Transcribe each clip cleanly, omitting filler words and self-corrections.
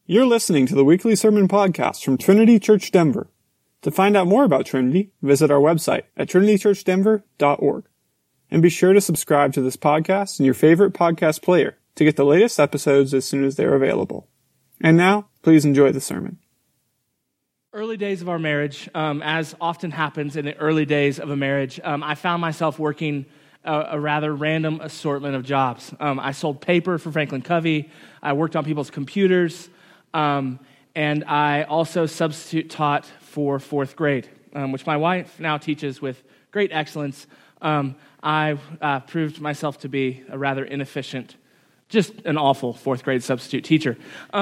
You're listening to the weekly sermon podcast from Trinity Church Denver. To find out more about Trinity, visit our website at trinitychurchdenver.org. And be sure to subscribe to this podcast in your favorite podcast player to get the latest episodes as soon as they're available. And now, please enjoy the sermon. Early days of our marriage, as often happens in the early days of a marriage, I found myself working a rather random assortment of jobs. I sold paper for Franklin Covey. I worked on people's computers. And I also substitute taught for fourth grade, which my wife now teaches with great excellence. I proved myself to be a rather inefficient, just an awful fourth grade substitute teacher.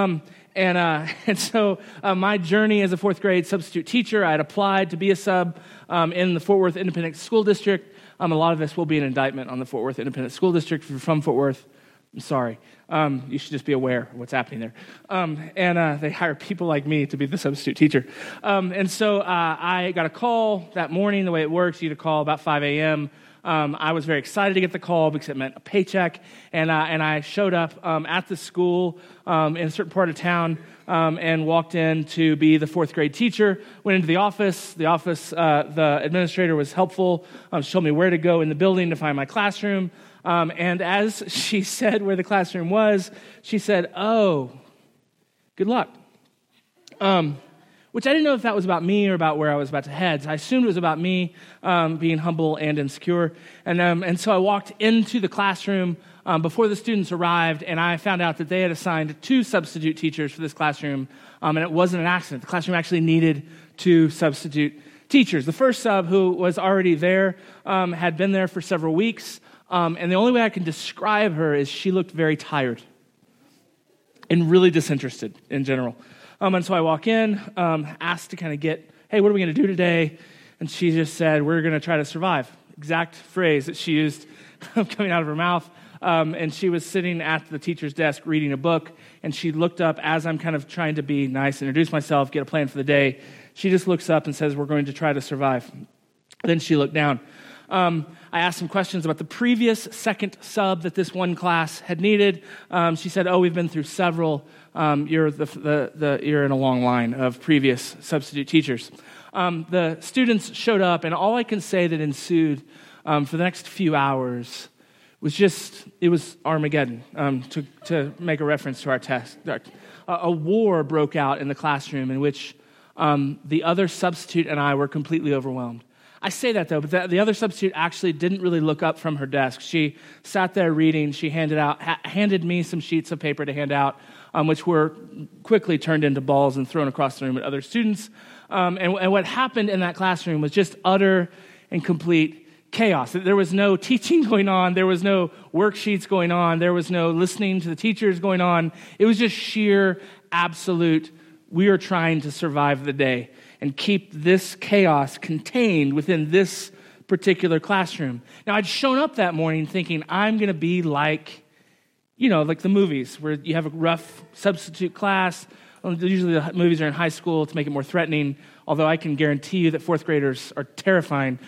And so my journey as a fourth grade substitute teacher, I had applied to be a sub in the Fort Worth Independent School District. A lot of this will be an indictment on the Fort Worth Independent School District. If you're from Fort Worth, I'm sorry. You should just be aware of what's happening there. And they hire people like me to be the substitute teacher. And so I got a call that morning. The way it works, you get a call about 5 a.m. I was very excited to get the call because it meant a paycheck. And I showed up at the school in a certain part of town and walked in to be the fourth grade teacher. Went into the office. The administrator was helpful. She told me where to go in the building to find my classroom. And as she said where the classroom was, she said, "Oh, good luck." Which I didn't know if that was about me or about where I was about to head. So I assumed it was about me being humble and insecure. And so I walked into the classroom before the students arrived, and I found out that they had assigned 2 substitute teachers for this classroom, and it wasn't an accident. The classroom actually needed 2 substitute teachers. The first sub, who was already there, had been there for several weeks, and the only way I can describe her is she looked very tired and really disinterested in general. And so I walk in, asked to kind of get, hey, what are we going to do today? And she just said, we're going to try to survive. Exact phrase that she used coming out of her mouth. And she was sitting at the teacher's desk reading a book, and she looked up as I'm kind of trying to be nice, introduce myself, get a plan for the day. She just looks up and says, we're going to try to survive. Then she looked down. I asked some questions about the previous second sub that this one class had needed. She said, "Oh, we've been through several. You're in a long line of previous substitute teachers." The students showed up, and all I can say that ensued for the next few hours was it was Armageddon, to make a reference to our text. A war broke out in the classroom in which the other substitute and I were completely overwhelmed. I say that, though, but the other substitute actually didn't really look up from her desk. She sat there reading. She handed me some sheets of paper to hand out, which were quickly turned into balls and thrown across the room at other students. And what happened in that classroom was just utter and complete chaos. There was no teaching going on. There was no worksheets going on. There was no listening to the teachers going on. It was just sheer, absolute, we are trying to survive the day and keep this chaos contained within this particular classroom. Now, I'd shown up that morning thinking, I'm going to be like the movies where you have a rough substitute class. Usually the movies are in high school to make it more threatening, although I can guarantee you that fourth graders are terrifying.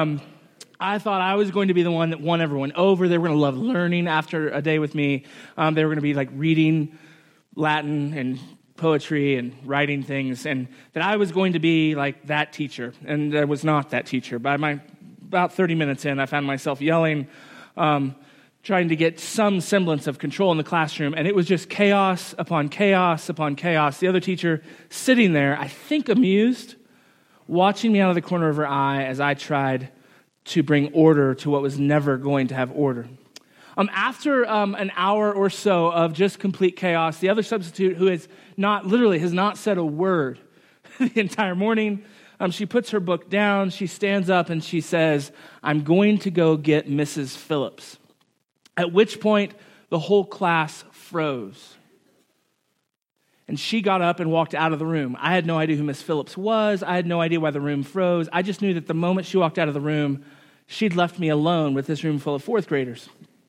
I thought I was going to be the one that won everyone over. They were going to love learning after a day with me. They were going to be like reading Latin and poetry and writing things, and that I was going to be like that teacher, and I was not that teacher. By about 30 minutes in, I found myself yelling, trying to get some semblance of control in the classroom, and it was just chaos upon chaos upon chaos. The other teacher sitting there, I think amused, watching me out of the corner of her eye as I tried to bring order to what was never going to have order. After an hour or so of just complete chaos, the other substitute, who has not said a word the entire morning, she puts her book down, she stands up, and she says, "I'm going to go get Mrs. Phillips." At which point, the whole class froze. And she got up and walked out of the room. I had no idea who Miss Phillips was. I had no idea why the room froze. I just knew that the moment she walked out of the room, she'd left me alone with this room full of fourth graders.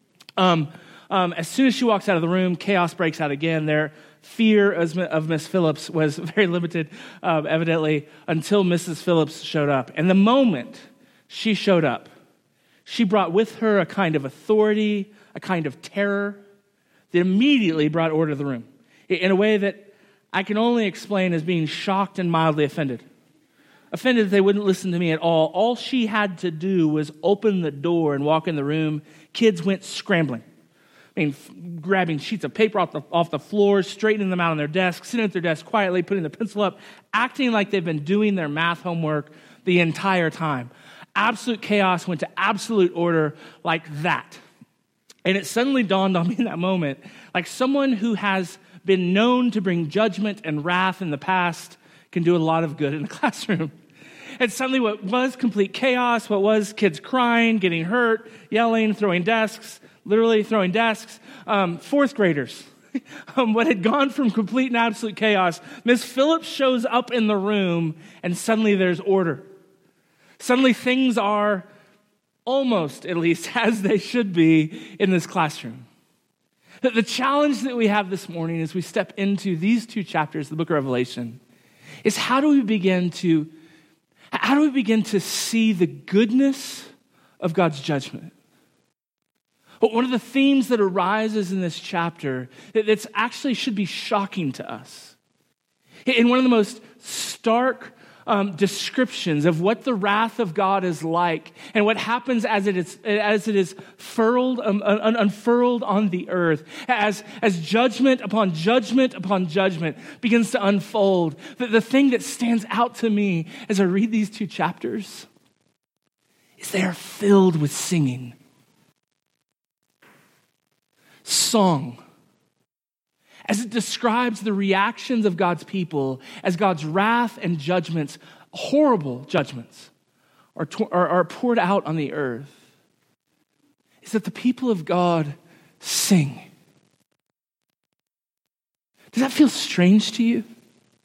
As soon as she walks out of the room, chaos breaks out again. Their fear of Miss Phillips was very limited, evidently, until Mrs. Phillips showed up. And the moment she showed up, she brought with her a kind of authority, a kind of terror that immediately brought order to the room in a way that I can only explain as being shocked and mildly offended. Offended that they wouldn't listen to me at all. All she had to do was open the door and walk in the room. Kids went scrambling. Grabbing sheets of paper off the floor, straightening them out on their desks, sitting at their desk quietly, putting the pencil up, acting like they've been doing their math homework the entire time. Absolute chaos went to absolute order like that. And it suddenly dawned on me in that moment, like someone who has been known to bring judgment and wrath in the past can do a lot of good in the classroom. And suddenly what was complete chaos, what was kids crying, getting hurt, yelling, throwing desks, literally throwing desks, fourth graders. What had gone from complete and absolute chaos, Miss Phillips shows up in the room and suddenly there's order. Suddenly things are almost, at least, as they should be in this classroom. The challenge that we have this morning as we step into these two chapters of the book of Revelation is how do we begin to see the goodness of God's judgment? But one of the themes that arises in this chapter that's actually should be shocking to us. In one of the most stark descriptions of what the wrath of God is like and what happens as it is unfurled on the earth, as judgment upon judgment upon judgment begins to unfold. The thing that stands out to me as I read these two chapters is they are filled with singing. Song. As it describes the reactions of God's people as God's wrath and judgments, horrible judgments, are poured out on the earth, is that the people of God sing. Does that feel strange to you?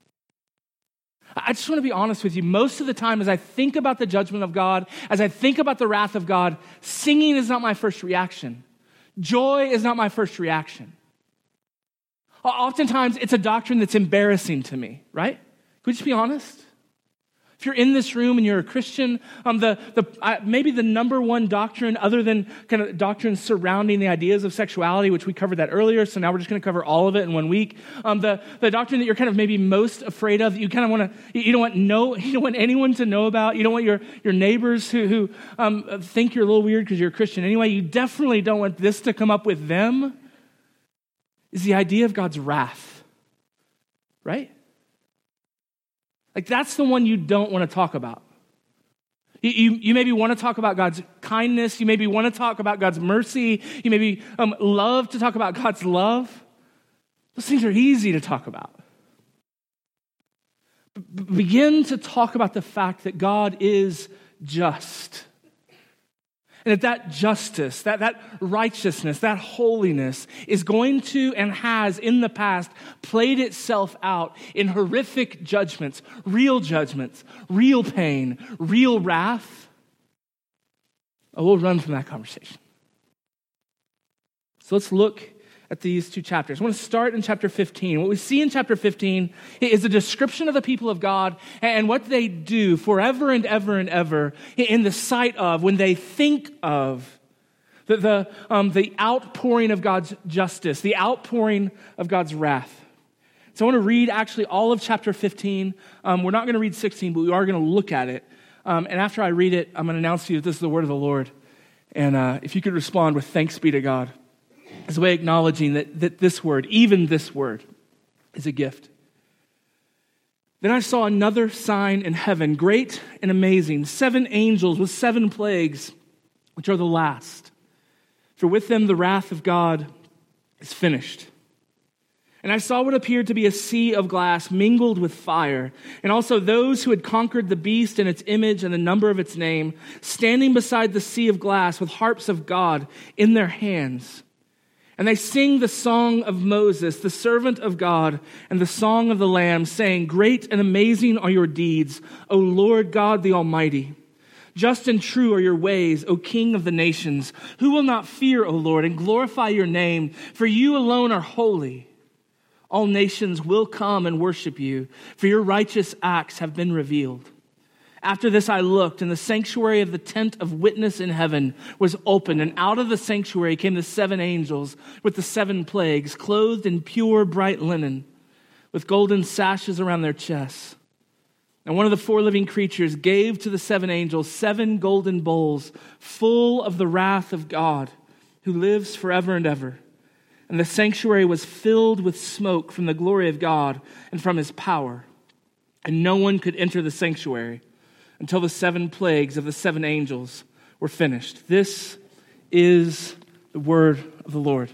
I just want to be honest with you. Most of the time, as I think about the judgment of God, as I think about the wrath of God, singing is not my first reaction. Joy is not my first reaction. Oftentimes, it's a doctrine that's embarrassing to me, right? Can we just be honest? If you're in this room and you're a Christian, maybe the number one doctrine, other than kind of doctrines surrounding the ideas of sexuality, which we covered that earlier, so now we're just going to cover all of it in 1 week. The doctrine that you're kind of maybe most afraid of, you kind of want to, you don't want anyone to know about. You don't want your neighbors who think you're a little weird because you're a Christian anyway. You definitely don't want this to come up with them. Is the idea of God's wrath, right? Like that's the one you don't want to talk about. You maybe want to talk about God's kindness. You maybe want to talk about God's mercy. You maybe love to talk about God's love. Those things are easy to talk about. Begin to talk about the fact that God is just. And that justice, that righteousness, that holiness is going to and has in the past played itself out in horrific judgments, real pain, real wrath. Oh, we'll run from that conversation. So let's look at these two chapters. I want to start in chapter 15. What we see in chapter 15 is a description of the people of God and what they do forever and ever and ever in the sight of, when they think of the outpouring of God's justice, the outpouring of God's wrath. So I want to read actually all of chapter 15. We're not going to read 16, but we are going to look at it. And after I read it, I'm going to announce to you that this is the word of the Lord. And if you could respond with thanks be to God, as a way of acknowledging that this word, even this word, is a gift. Then I saw another sign in heaven, great and amazing, 7 angels with 7 plagues, which are the last. For with them the wrath of God is finished. And I saw what appeared to be a sea of glass mingled with fire, and also those who had conquered the beast and its image and the number of its name, standing beside the sea of glass with harps of God in their hands. And they sing the song of Moses, the servant of God, and the song of the Lamb, saying, Great and amazing are your deeds, O Lord God the Almighty. Just and true are your ways, O King of the nations. Who will not fear, O Lord, and glorify your name? For you alone are holy. All nations will come and worship you, for your righteous acts have been revealed. After this I looked, and the sanctuary of the tent of witness in heaven was opened, and out of the sanctuary came the 7 angels with the 7 plagues, clothed in pure bright linen, with golden sashes around their chests. And one of the four living creatures gave to the seven angels 7 golden bowls full of the wrath of God, who lives forever and ever. And the sanctuary was filled with smoke from the glory of God and from his power. And no one could enter the sanctuary until the 7 plagues of the 7 angels were finished. This is the word of the Lord.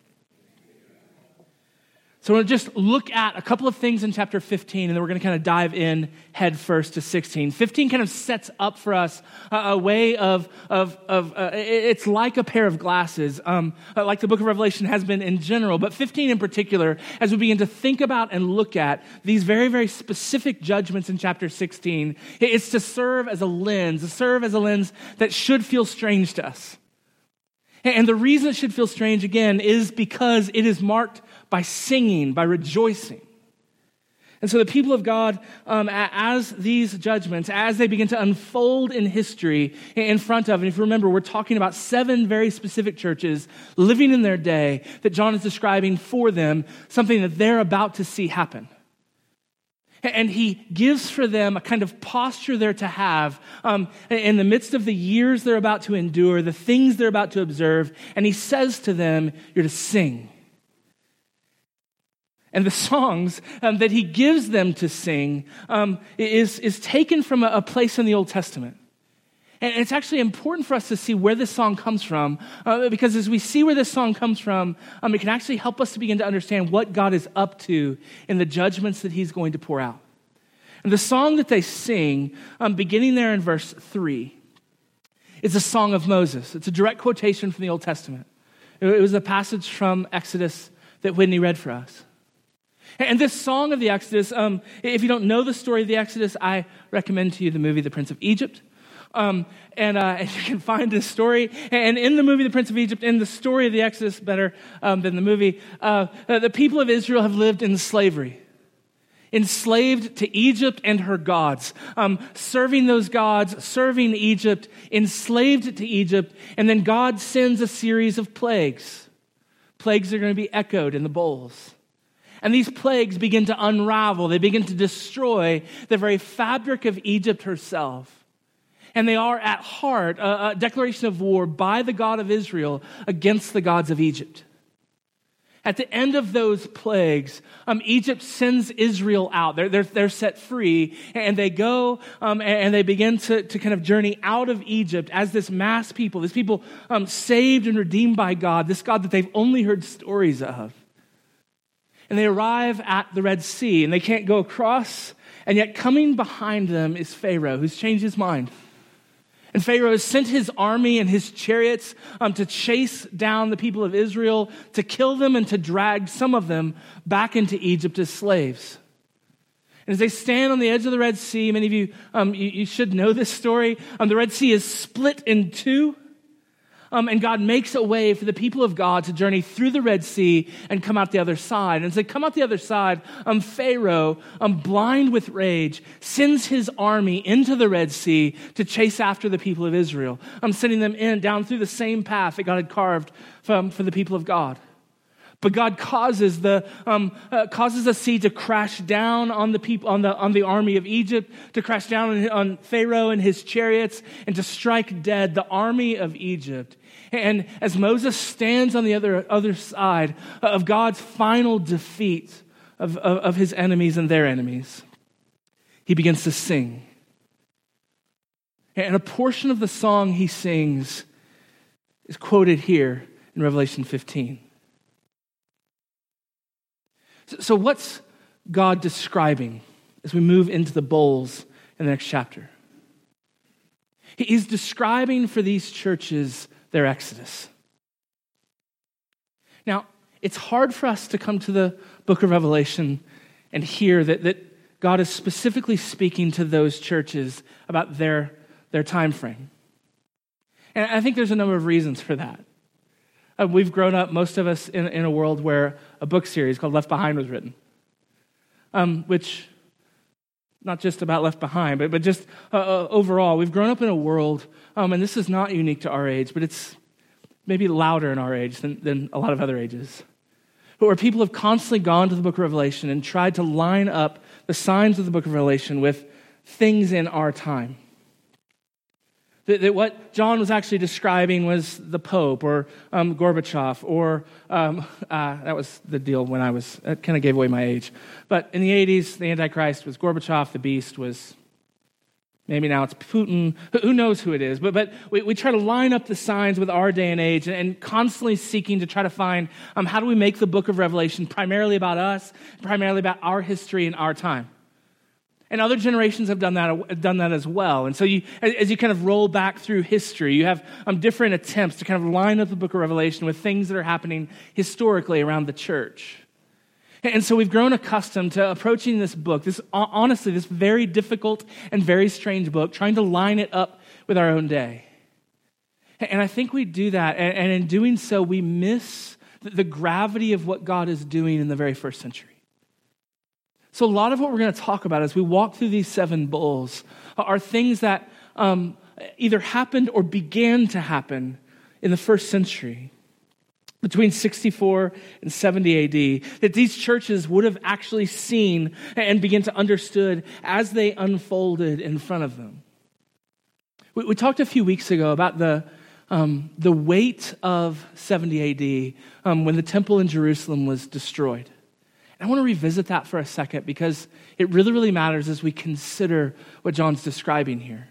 So we're going to just look at a couple of things in chapter 15, and then we're going to kind of dive in head first to 16. 15 kind of sets up for us a way of it's like a pair of glasses, like the book of Revelation has been in general, but 15 in particular, as we begin to think about and look at these very, very specific judgments in chapter 16, it's to serve as a lens that should feel strange to us. And the reason it should feel strange, again, is because it is marked by singing, by rejoicing. And so the people of God, as these judgments, as they begin to unfold in history in front of, and if you remember, we're talking about 7 very specific churches living in their day that John is describing for them, something that they're about to see happen. And he gives for them a kind of posture they're to have in the midst of the years they're about to endure, the things they're about to observe, and he says to them, you're to sing. And the songs that he gives them to sing is taken from a place in the Old Testament. And it's actually important for us to see where this song comes from, because as we see where this song comes from, it can actually help us to begin to understand what God is up to in the judgments that he's going to pour out. And the song that they sing, beginning there in verse 3, is a song of Moses. It's a direct quotation from the Old Testament. It was a passage from Exodus that Whitney read for us. And this song of the Exodus, if you don't know the story of the Exodus, I recommend to you the movie The Prince of Egypt. And you can find this story. And in the movie The Prince of Egypt, in the story of the Exodus, better than the movie, the people of Israel have lived in slavery. Enslaved to Egypt and her gods, serving those gods, serving Egypt, enslaved to Egypt, and then God sends a series of plagues. Plagues are going to be echoed in the bowls. And these plagues begin to unravel. They begin to destroy the very fabric of Egypt herself. And they are at heart a declaration of war by the God of Israel against the gods of Egypt. At the end of those plagues, Egypt sends Israel out. They're set free, and they go and they begin to kind of journey out of Egypt as this mass people, this people saved and redeemed by God, this God that they've only heard stories of. And they arrive at the Red Sea, and they can't go across, and yet coming behind them is Pharaoh, who's changed his mind. And Pharaoh has sent his army and his chariots to chase down the people of Israel, to kill them and to drag some of them back into Egypt as slaves. And as they stand on the edge of the Red Sea, many of you, you should know this story. The Red Sea is split in two. And God makes a way for the people of God to journey through the Red Sea and come out the other side. And as they come out the other side, Pharaoh, blind with rage, sends his army into the Red Sea to chase after the people of Israel. Sending them down through the same path that God had carved for the people of God. But God causes the sea to crash down on the people, on the army of Egypt, to crash down on Pharaoh and his chariots, and to strike dead the army of Egypt. And as Moses stands on the other side of God's final defeat of his enemies and their enemies, he begins to sing. And a portion of the song he sings is quoted here in Revelation 15. So what's God describing as we move into the bowls in the next chapter? He's describing for these churches their exodus. Now, it's hard for us to come to the book of Revelation and hear that God is specifically speaking to those churches about their time frame. And I think there's a number of reasons for that. We've grown up, most of us, in a world where a book series called Left Behind was written, which, not just about Left Behind, but just overall, we've grown up in a world, and this is not unique to our age, but it's maybe louder in our age than a lot of other ages. but where people have constantly gone to the book of Revelation and tried to line up the signs of the book of Revelation with things in our time. That what John was actually describing was the Pope or Gorbachev, or that was the deal when that kind of gave away my age. But in the 80s, the Antichrist was Gorbachev, the beast was, maybe now it's Putin, who knows who it is. But we try to line up the signs with our day and age and constantly seeking to try to find how do we make the book of Revelation primarily about us, primarily about our history and our time. And other generations have done that as well. And so as you kind of roll back through history, you have different attempts to kind of line up the book of Revelation with things that are happening historically around the church. And so we've grown accustomed to approaching this book, this very difficult and very strange book, trying to line it up with our own day. And I think we do that, and in doing so, we miss the gravity of what God is doing in the very first century. So a lot of what we're going to talk about as we walk through these 7 bowls are things that either happened or began to happen in the first century, between 64 and 70 AD, that these churches would have actually seen and began to understood as they unfolded in front of them. We talked a few weeks ago about the weight of 70 AD when the temple in Jerusalem was destroyed. And I want to revisit that for a second because it really, really matters as we consider what John's describing here.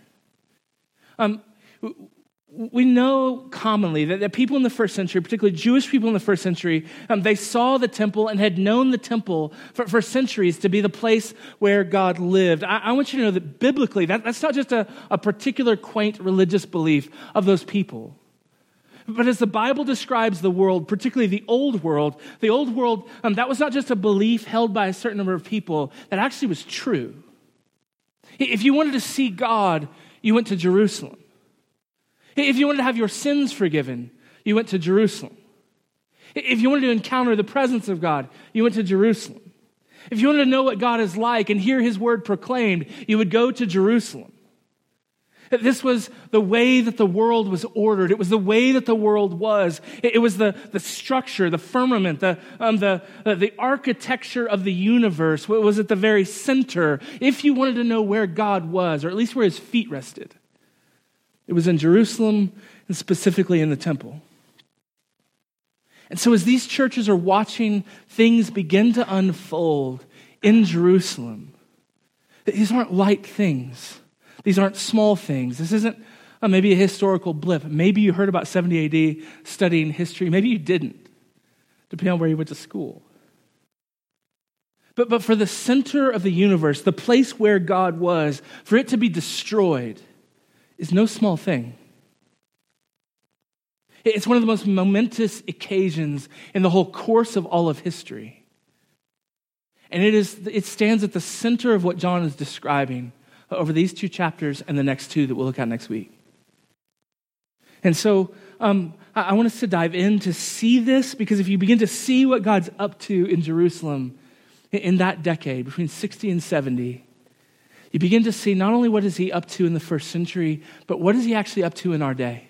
We know commonly that people in the first century, particularly Jewish people in the first century, they saw the temple and had known the temple for centuries to be the place where God lived. I want you to know that biblically, that's not just a particular quaint religious belief of those people. But as the Bible describes the world, particularly the old world, that was not just a belief held by a certain number of people, that actually was true. If you wanted to see God, you went to Jerusalem. If you wanted to have your sins forgiven, you went to Jerusalem. If you wanted to encounter the presence of God, you went to Jerusalem. If you wanted to know what God is like and hear his word proclaimed, you would go to Jerusalem. This was the way that the world was ordered. It was the way that the world was. It was the structure, the firmament, the architecture of the universe. What was at the very center, if you wanted to know where God was, or at least where his feet rested. It was in Jerusalem, and specifically in the temple. And so as these churches are watching things begin to unfold in Jerusalem, these aren't light things. These aren't small things. This isn't maybe a historical blip. Maybe you heard about 70 AD studying history. Maybe you didn't, depending on where you went to school. But for the center of the universe, the place where God was, for it to be destroyed is no small thing. It's one of the most momentous occasions in the whole course of all of history. And it stands at the center of what John is describing over these 2 chapters and the next 2 that we'll look at next week. And so I want us to dive in to see this, because if you begin to see what God's up to in Jerusalem in that decade, between 60 and 70, you begin to see not only what is he up to in the first century, but what is he actually up to in our day.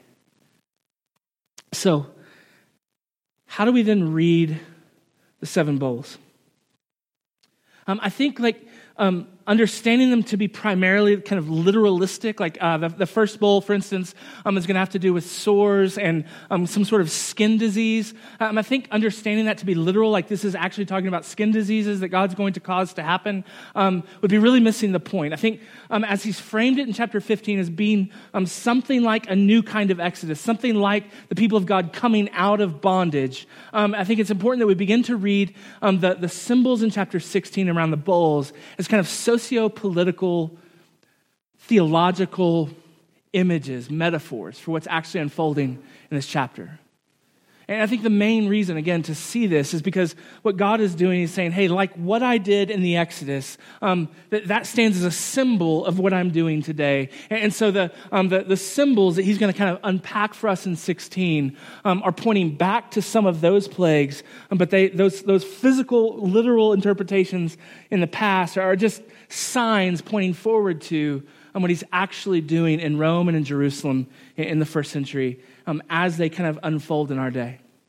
So, how do we then read the 7 bowls? I think understanding them to be primarily kind of literalistic, like the first bowl, for instance, is going to have to do with sores and some sort of skin disease. I think understanding that to be literal, like this is actually talking about skin diseases that God's going to cause to happen, would be really missing the point. I think as he's framed it in chapter 15 as being something like a new kind of exodus, something like the people of God coming out of bondage, I think it's important that we begin to read the symbols in chapter 16 around the bowls as kind of socio-political, theological images, metaphors for what's actually unfolding in this chapter. And I think the main reason, again, to see this is because what God is doing is saying, hey, like what I did in the Exodus, that stands as a symbol of what I'm doing today. And so the symbols that he's going to kind of unpack for us in 16 are pointing back to some of those plagues, but those physical, literal interpretations in the past are just signs pointing forward to what he's actually doing in Rome and in Jerusalem in the first century as they kind of unfold in our day.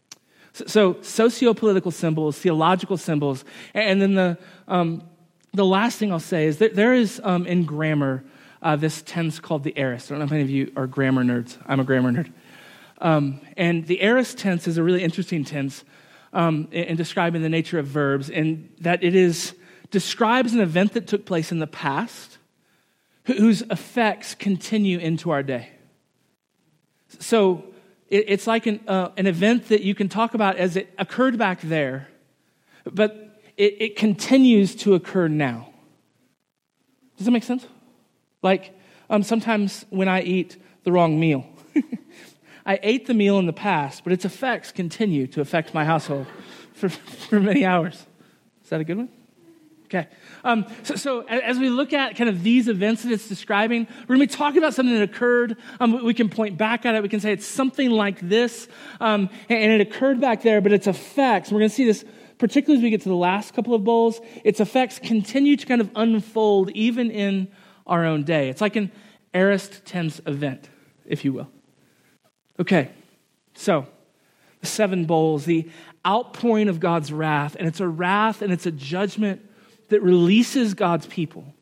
So socio-political symbols, theological symbols, and then the last thing I'll say is that there is in grammar this tense called the aorist. I don't know if any of you are grammar nerds. I'm a grammar nerd. And the aorist tense is a really interesting tense in describing the nature of verbs, in that it describes an event that took place in the past whose effects continue into our day. So it's like an event that you can talk about as it occurred back there, but it continues to occur now. Does that make sense? Like sometimes when I eat the wrong meal, I ate the meal in the past, but its effects continue to affect my household for many hours. Is that a good one? Okay. So as we look at kind of these events that it's describing, we're going to be talking about something that occurred. We can point back at it. We can say it's something like this, and it occurred back there, but its effects, and we're going to see this particularly as we get to the last couple of bowls, its effects continue to kind of unfold even in our own day. It's like an aorist tense event, if you will. Okay, so the 7 bowls, the outpouring of God's wrath, and it's a wrath and it's a judgment that releases God's people.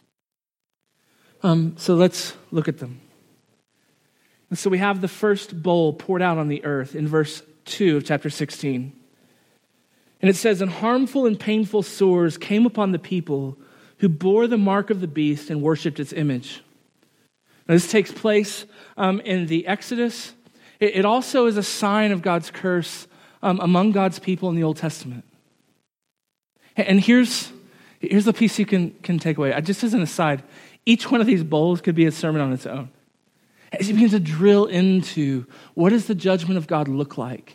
So let's look at them. And so we have the first bowl poured out on the earth in verse 2 of chapter 16. And it says, "And harmful and painful sores came upon the people who bore the mark of the beast and worshipped its image." Now, this takes place in the Exodus. It also is a sign of God's curse among God's people in the Old Testament. And here's the piece you can take away. Just as an aside, each one of these bowls could be a sermon on its own. As you begin to drill into what does the judgment of God look like,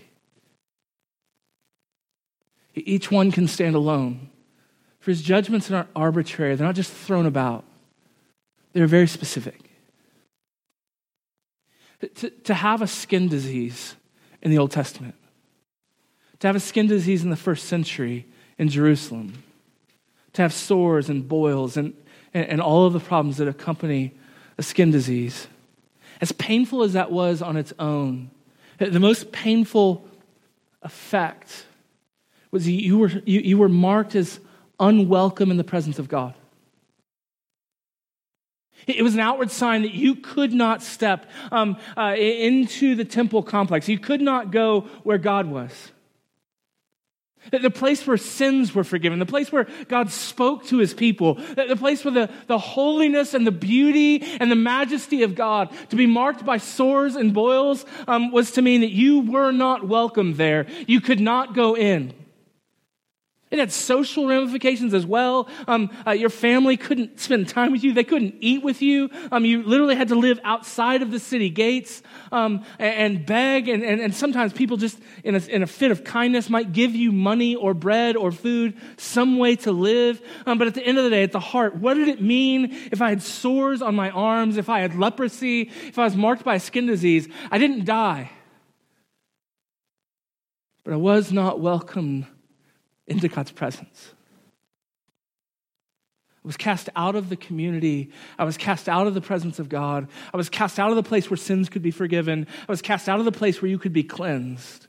each one can stand alone. For his judgments are not arbitrary. They're not just thrown about. They're very specific. To have a skin disease in the Old Testament, to have a skin disease in the first century in Jerusalem, to have sores and boils and all of the problems that accompany a skin disease, as painful as that was on its own, the most painful effect was you were marked as unwelcome in the presence of God. It was an outward sign that you could not step into the temple complex. You could not go where God was. The place where sins were forgiven, the place where God spoke to his people, the place where the holiness and the beauty and the majesty of God, to be marked by sores and boils, was to mean that you were not welcome there. You could not go in. It had social ramifications as well. Your family couldn't spend time with you. They couldn't eat with you. You literally had to live outside of the city gates and beg. And sometimes people just in a fit of kindness might give you money or bread or food, some way to live. But at the end of the day, at the heart, what did it mean if I had sores on my arms, if I had leprosy, if I was marked by a skin disease? I didn't die. But I was not welcomed into God's presence. I was cast out of the community. I was cast out of the presence of God. I was cast out of the place where sins could be forgiven. I was cast out of the place where you could be cleansed.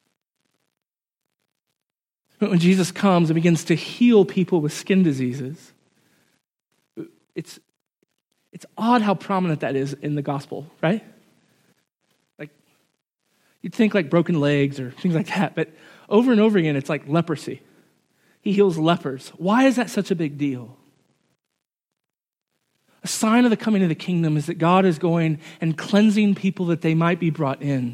But when Jesus comes and begins to heal people with skin diseases, it's odd how prominent that is in the gospel, right? Like, you'd think like broken legs or things like that, but over and over again, it's like leprosy. He heals lepers. Why is that such a big deal? A sign of the coming of the kingdom is that God is going and cleansing people that they might be brought in.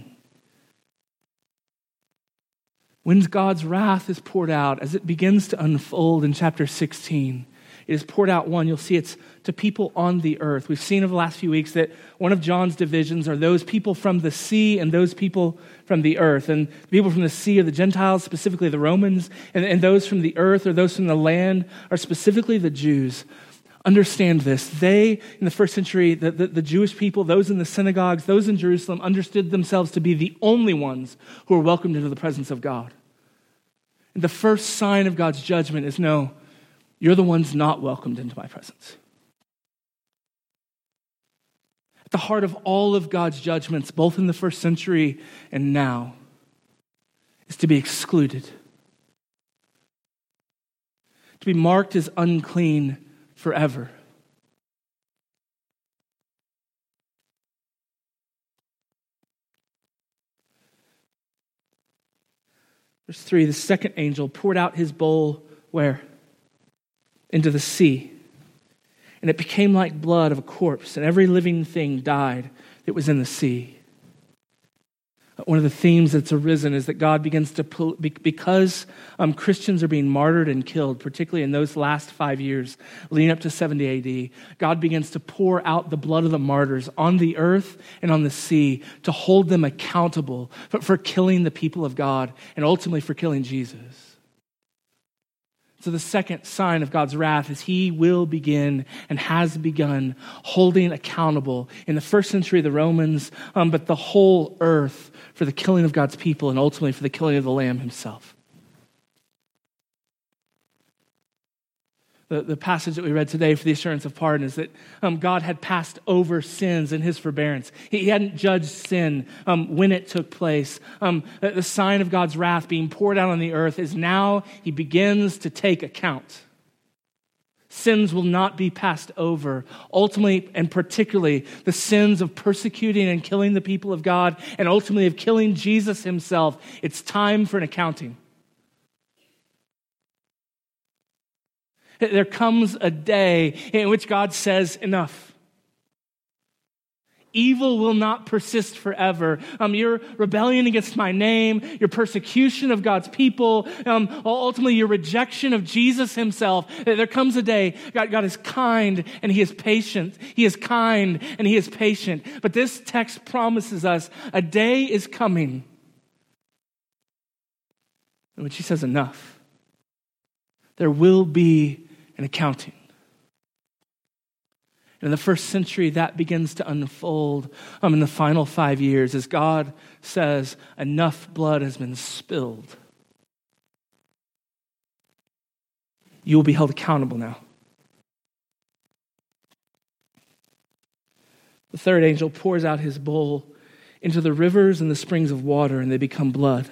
When God's wrath is poured out, as it begins to unfold in chapter 16, it is poured out, you'll see it's to people on the earth. We've seen over the last few weeks that one of John's divisions are those people from the sea and those people from the earth. And the people from the sea are the Gentiles, specifically the Romans, and those from the earth or those from the land are specifically the Jews. Understand this. They, in the first century, the Jewish people, those in the synagogues, those in Jerusalem, understood themselves to be the only ones who were welcomed into the presence of God. And the first sign of God's judgment is, no, you're the ones not welcomed into my presence. At the heart of all of God's judgments, both in the first century and now, is to be excluded, to be marked as unclean forever. Verse 3, the second angel poured out his bowl where? Into the sea. And it became like blood of a corpse, and every living thing died that was in the sea. One of the themes that's arisen is that God begins to, because Christians are being martyred and killed, particularly in those last 5 years leading up to 70 AD, God begins to pour out the blood of the martyrs on the earth and on the sea to hold them accountable for killing the people of God and ultimately for killing Jesus. So the second sign of God's wrath is he will begin and has begun holding accountable in the first century the Romans, but the whole earth for the killing of God's people and ultimately for the killing of the Lamb himself. The passage that we read today for the assurance of pardon is that God had passed over sins in his forbearance. He hadn't judged sin when it took place. The sign of God's wrath being poured out on the earth is now he begins to take account. Sins will not be passed over. Ultimately and particularly the sins of persecuting and killing the people of God and ultimately of killing Jesus himself. It's time for an accounting. There comes a day in which God says, enough. Evil will not persist forever. Your rebellion against my name, your persecution of God's people, ultimately your rejection of Jesus himself. There comes a day, God is kind and he is patient. He is kind and he is patient. But this text promises us a day is coming in which he says enough. There will be an accounting. In the first century, that begins to unfold in the final 5 years as God says, enough blood has been spilled. You will be held accountable now. The third angel pours out his bowl into the rivers and the springs of water, and they become blood.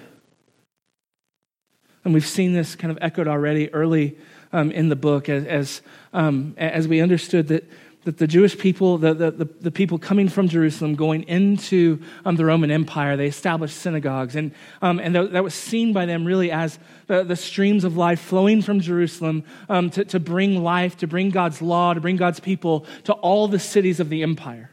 And we've seen this kind of echoed already early in the book as we understood that the Jewish people, the people coming from Jerusalem going into the Roman Empire, they established synagogues. And that was seen by them really as the streams of life flowing from Jerusalem to bring life, to bring God's law, to bring God's people to all the cities of the empire.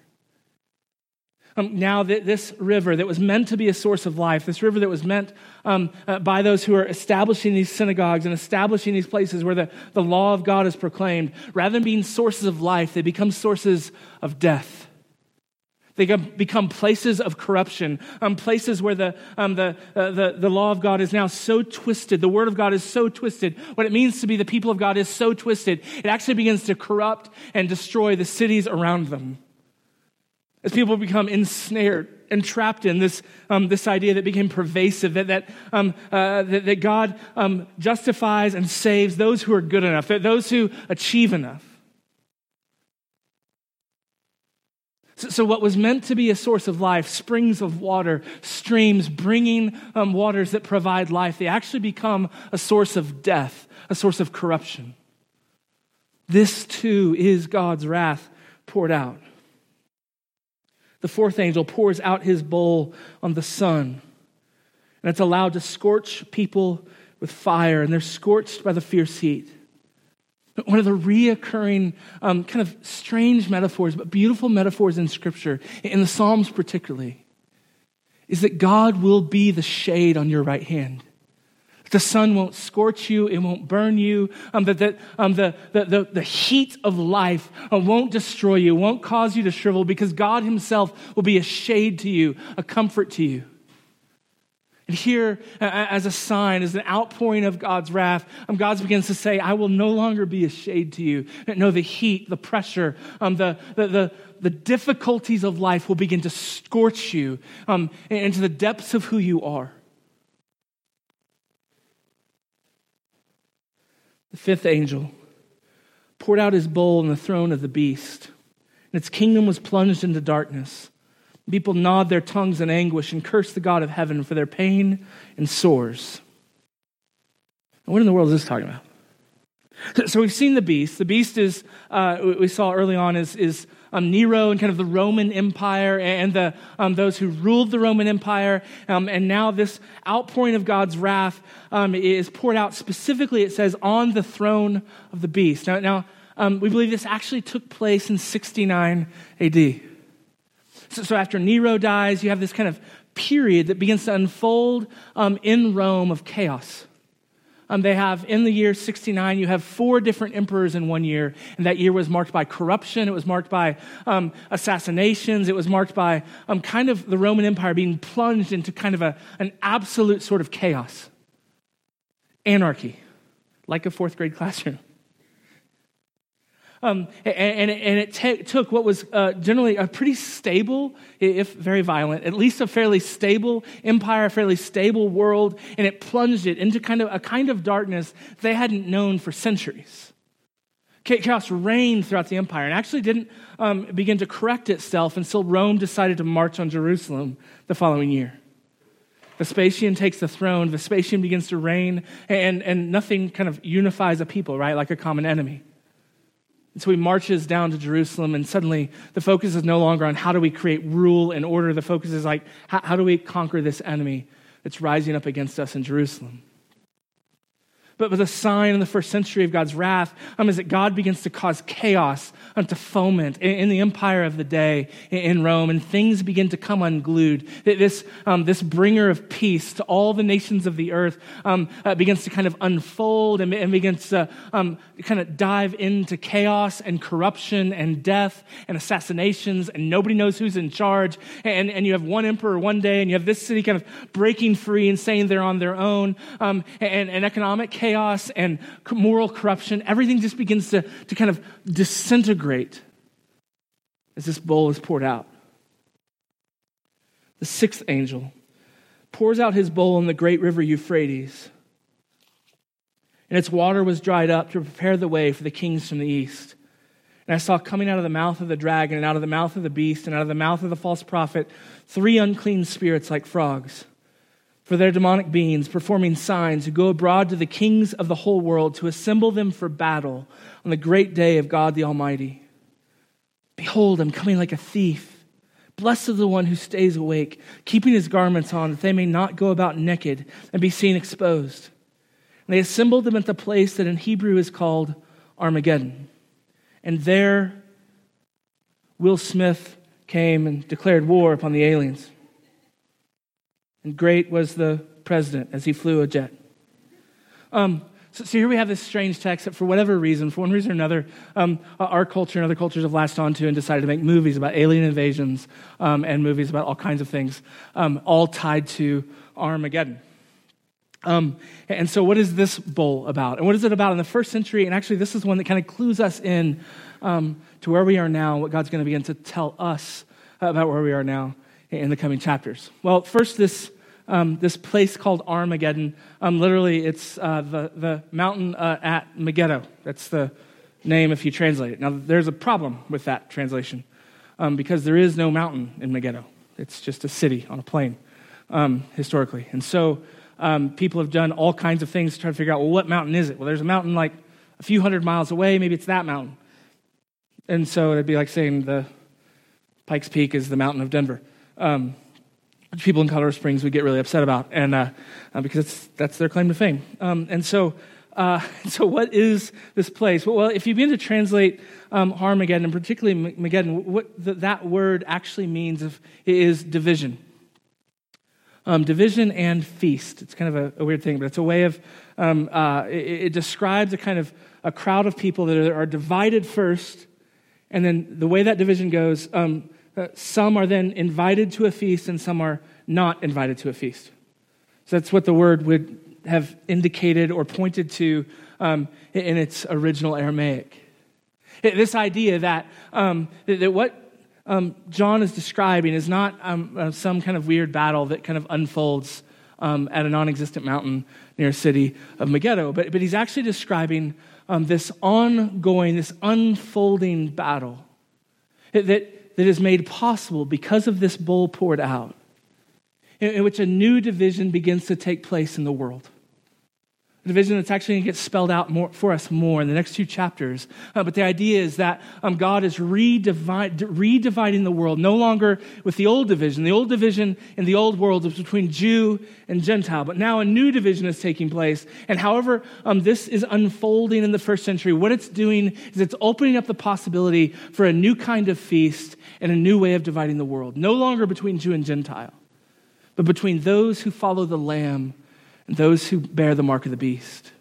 Now that this river that was meant to be a source of life, this river that was meant by those who are establishing these synagogues and establishing these places where the law of God is proclaimed, rather than being sources of life, they become sources of death. They become places of corruption, places where the law of God is now so twisted, the word of God is so twisted, what it means to be the people of God is so twisted, it actually begins to corrupt and destroy the cities around them. As people become ensnared and trapped in this idea that became pervasive, that God justifies and saves those who are good enough, that those who achieve enough. So what was meant to be a source of life, springs of water, streams, bringing waters that provide life, they actually become a source of death, a source of corruption. This too is God's wrath poured out. The fourth angel pours out his bowl on the sun, and it's allowed to scorch people with fire, and they're scorched by the fierce heat. One of the reoccurring kind of strange metaphors, but beautiful metaphors in Scripture, in the Psalms particularly, is that God will be the shade on your right hand. The sun won't scorch you, it won't burn you, the heat of life won't destroy you, won't cause you to shrivel, because God himself will be a shade to you, a comfort to you. And here, as a sign, as an outpouring of God's wrath, God begins to say, I will no longer be a shade to you. No, the heat, the pressure, the difficulties of life will begin to scorch you into the depths of who you are. The fifth angel poured out his bowl on the throne of the beast, and its kingdom was plunged into darkness. People gnawed their tongues in anguish and cursed the God of heaven for their pain and sores. And what in the world is this talking about? So we've seen the beast. The beast is, we saw early on, is Nero and kind of the Roman Empire and the those who ruled the Roman Empire. And now this outpouring of God's wrath is poured out specifically, it says, on the throne of the beast. Now we believe this actually took place in 69 AD. So after Nero dies, you have this kind of period that begins to unfold in Rome of chaos. They have, in the year 69, you have 4 different emperors in one year. And that year was marked by corruption. It was marked by assassinations. It was marked by kind of the Roman Empire being plunged into kind of an absolute sort of chaos. Anarchy, like a 4th grade classroom. And it took what was generally a pretty stable, if very violent, at least a fairly stable empire, a fairly stable world, and it plunged it into a kind of darkness they hadn't known for centuries. Chaos reigned throughout the empire and actually didn't begin to correct itself until Rome decided to march on Jerusalem the following year. Vespasian takes the throne. Vespasian begins to reign, and nothing kind of unifies a people, right, like a common enemy. And so he marches down to Jerusalem, and suddenly the focus is no longer on how do we create rule and order. The focus is like, how do we conquer this enemy that's rising up against us in Jerusalem? But the sign in the first century of God's wrath is that God begins to cause chaos to foment in the empire of the day in Rome, and things begin to come unglued. This bringer of peace to all the nations of the earth begins to kind of unfold and begins to kind of dive into chaos and corruption and death and assassinations, and nobody knows who's in charge. And you have one emperor one day, and you have this city kind of breaking free and saying they're on their own, and economic chaos and moral corruption. Everything just begins to kind of disintegrate as this bowl is poured out. The 6th angel pours out his bowl in the great river Euphrates, and its water was dried up to prepare the way for the kings from the east. And I saw coming out of the mouth of the dragon and out of the mouth of the beast and out of the mouth of the false prophet 3 unclean spirits like frogs. For their demonic beings, performing signs, who go abroad to the kings of the whole world to assemble them for battle on the great day of God the Almighty. Behold, I'm coming like a thief. Blessed is the one who stays awake, keeping his garments on, that they may not go about naked and be seen exposed. And they assembled them at the place that in Hebrew is called Armageddon. And there Will Smith came and declared war upon the aliens. And great was the president as he flew a jet. So here we have this strange text that for whatever reason, for one reason or another, our culture and other cultures have latched onto and decided to make movies about alien invasions and movies about all kinds of things, all tied to Armageddon. And so what is this bowl about? And what is it about in the first century? And actually this is one that kind of clues us in to where we are now, what God's going to begin to tell us about where we are now in the coming chapters. Well, first, this place called Armageddon, literally it's the mountain at Megiddo. That's the name if you translate it. Now, there's a problem with that translation because there is no mountain in Megiddo. It's just a city on a plain, historically. And so people have done all kinds of things to try to figure out, well, what mountain is it? Well, there's a mountain like a few hundred miles away. Maybe it's that mountain. And so it'd be like saying the Pikes Peak is the mountain of Denver. Which people in Colorado Springs would get really upset about, and because that's their claim to fame. And so what is this place? Well, if you begin to translate Armageddon, and particularly Megiddo, what that word actually means is division. Division and feast. It's kind of a weird thing, but it's a way of, it describes a kind of a crowd of people that are divided first, and then the way that division goes, some are then invited to a feast and some are not invited to a feast. So that's what the word would have indicated or pointed to in its original Aramaic. This idea that what John is describing is not some kind of weird battle that kind of unfolds at a non-existent mountain near a city of Megiddo, but he's actually describing this ongoing, this unfolding battle that that is made possible because of this bowl poured out, in which a new division begins to take place in the world. A division that's actually going to get spelled out for us more in the next 2 chapters. But the idea is that God is redividing the world, no longer with the old division. The old division in the old world was between Jew and Gentile, but now a new division is taking place. And however this is unfolding in the first century, what it's doing is it's opening up the possibility for a new kind of feast and a new way of dividing the world. No longer between Jew and Gentile, but between those who follow the Lamb and those who bear the mark of the beast.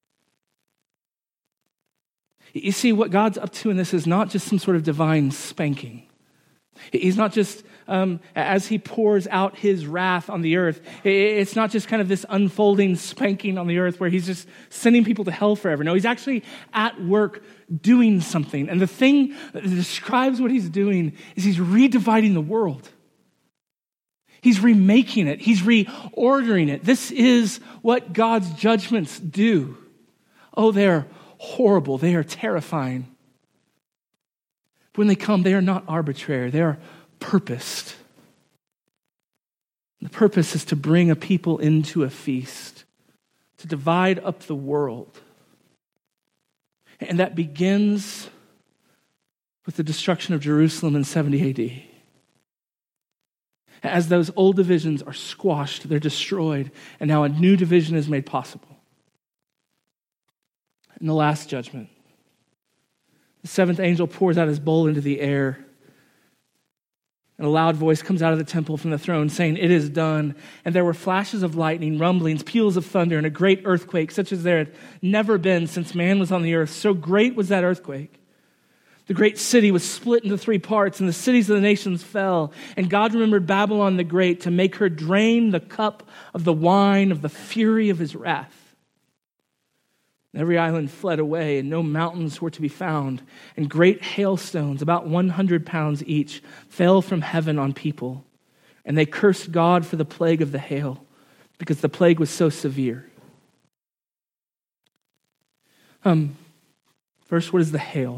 You see, what God's up to in this is not just some sort of divine spanking. He's not just, as he pours out his wrath on the earth, it's not just kind of this unfolding spanking on the earth where he's just sending people to hell forever. No, he's actually at work doing something. And the thing that describes what he's doing is he's redividing the world. He's remaking it. He's reordering it. This is what God's judgments do. Oh, they're horrible. They are terrifying. But when they come, they are not arbitrary. They are purposed. The purpose is to bring a people into a feast, to divide up the world. And that begins with the destruction of Jerusalem in 70 AD. As those old divisions are squashed, they're destroyed, and now a new division is made possible. In the last judgment, the 7th angel pours out his bowl into the air, and a loud voice comes out of the temple from the throne saying, "It is done." And there were flashes of lightning, rumblings, peals of thunder, and a great earthquake, such as there had never been since man was on the earth. So great was that earthquake. The great city was split into 3 parts, and the cities of the nations fell. And God remembered Babylon the Great to make her drain the cup of the wine of the fury of his wrath. Every island fled away, and no mountains were to be found. And great hailstones, about 100 pounds each, fell from heaven on people. And they cursed God for the plague of the hail, because the plague was so severe. First, what is the hail?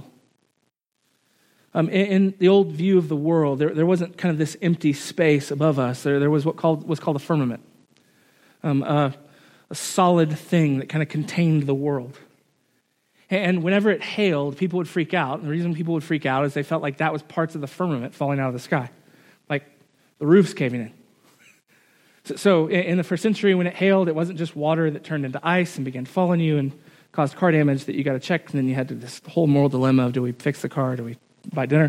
In the old view of the world, there wasn't kind of this empty space above us. There was what was called a firmament, a solid thing that kind of contained the world. And whenever it hailed, people would freak out. And the reason people would freak out is they felt like that was parts of the firmament falling out of the sky, like the roof's caving in. So in the first century, when it hailed, it wasn't just water that turned into ice and began to fall on you and caused car damage that you got to check. And then you had this whole moral dilemma of, do we fix the car? Do we buy dinner?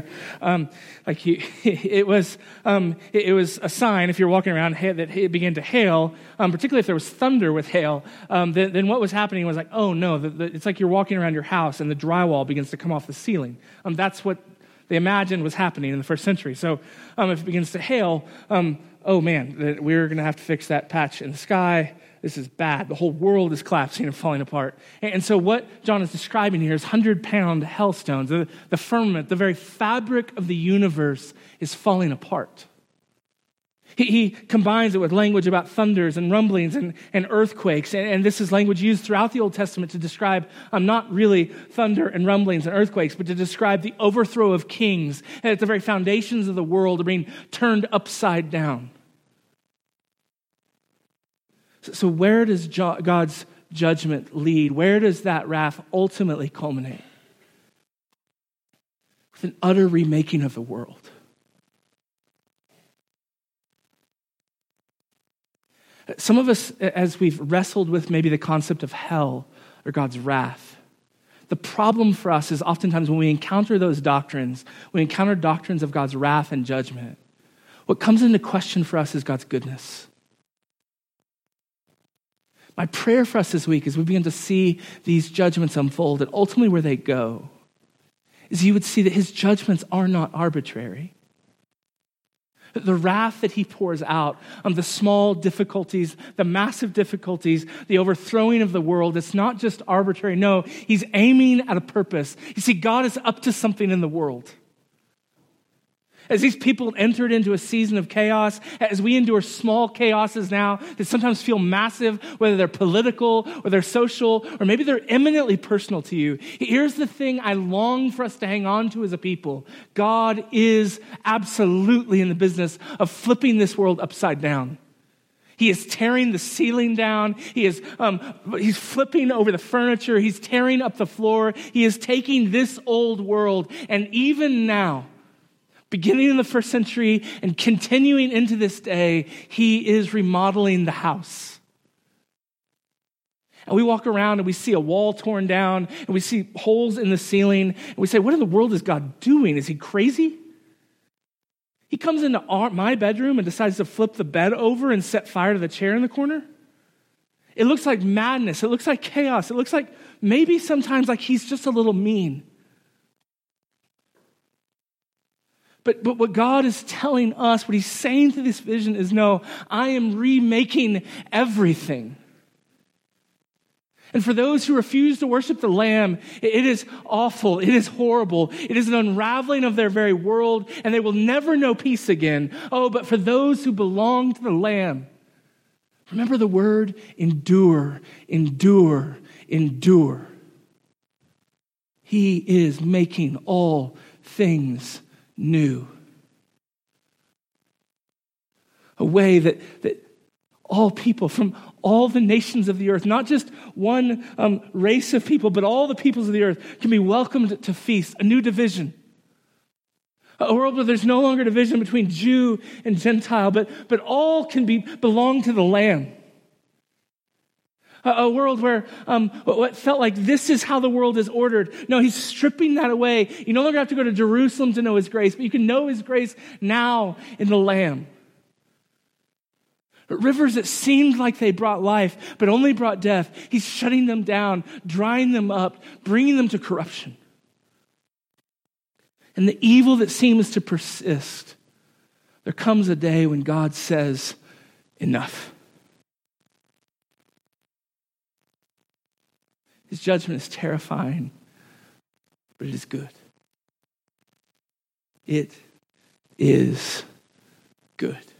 It was a sign, if you're walking around, that it began to hail, particularly if there was thunder with hail, then what was happening was like, oh no, it's like you're walking around your house and the drywall begins to come off the ceiling. That's what they imagined was happening in the first century. So if it begins to hail, oh man, we're going to have to fix that patch in the sky. This is bad. The whole world is collapsing and falling apart. And so what John is describing here is 100-pound hailstones. The firmament, the very fabric of the universe is falling apart. He combines it with language about thunders and rumblings and earthquakes. And this is language used throughout the Old Testament to describe not really thunder and rumblings and earthquakes, but to describe the overthrow of kings. And at the very foundations of the world are being turned upside down. So where does God's judgment lead? Where does that wrath ultimately culminate? With an utter remaking of the world. Some of us, as we've wrestled with maybe the concept of hell or God's wrath, the problem for us is oftentimes when we encounter those doctrines, we encounter doctrines of God's wrath and judgment, what comes into question for us is God's goodness. My prayer for us this week as we begin to see these judgments unfold and ultimately where they go is you would see that his judgments are not arbitrary. The wrath that he pours out on the small difficulties, the massive difficulties, the overthrowing of the world, it's not just arbitrary. No, he's aiming at a purpose. You see, God is up to something in the world. As these people entered into a season of chaos, as we endure small chaoses now that sometimes feel massive, whether they're political or they're social, or maybe they're eminently personal to you, here's the thing I long for us to hang on to as a people. God is absolutely in the business of flipping this world upside down. He is tearing the ceiling down. He's flipping over the furniture. He's tearing up the floor. He is taking this old world, and even now, beginning in the first century and continuing into this day, he is remodeling the house. And we walk around and we see a wall torn down and we see holes in the ceiling and we say, what in the world is God doing? Is he crazy? He comes into my bedroom and decides to flip the bed over and set fire to the chair in the corner. It looks like madness. It looks like chaos. It looks like maybe sometimes like he's just a little mean. But what God is telling us, what he's saying through this vision is, no, I am remaking everything. And for those who refuse to worship the Lamb, it is awful. It is horrible. It is an unraveling of their very world, and they will never know peace again. Oh, but for those who belong to the Lamb, remember the word endure, endure, endure. He is making all things new. A way that all people from all the nations of the earth, not just one race of people, but all the peoples of the earth can be welcomed to feast, a new division. A world where there's no longer division between Jew and Gentile, but all can belong to the Lamb. A world where what felt like this is how the world is ordered. No, he's stripping that away. You no longer have to go to Jerusalem to know his grace, but you can know his grace now in the Lamb. Rivers that seemed like they brought life, but only brought death. He's shutting them down, drying them up, bringing them to corruption. And the evil that seems to persist, there comes a day when God says, enough. His judgment is terrifying, but it is good. It is good.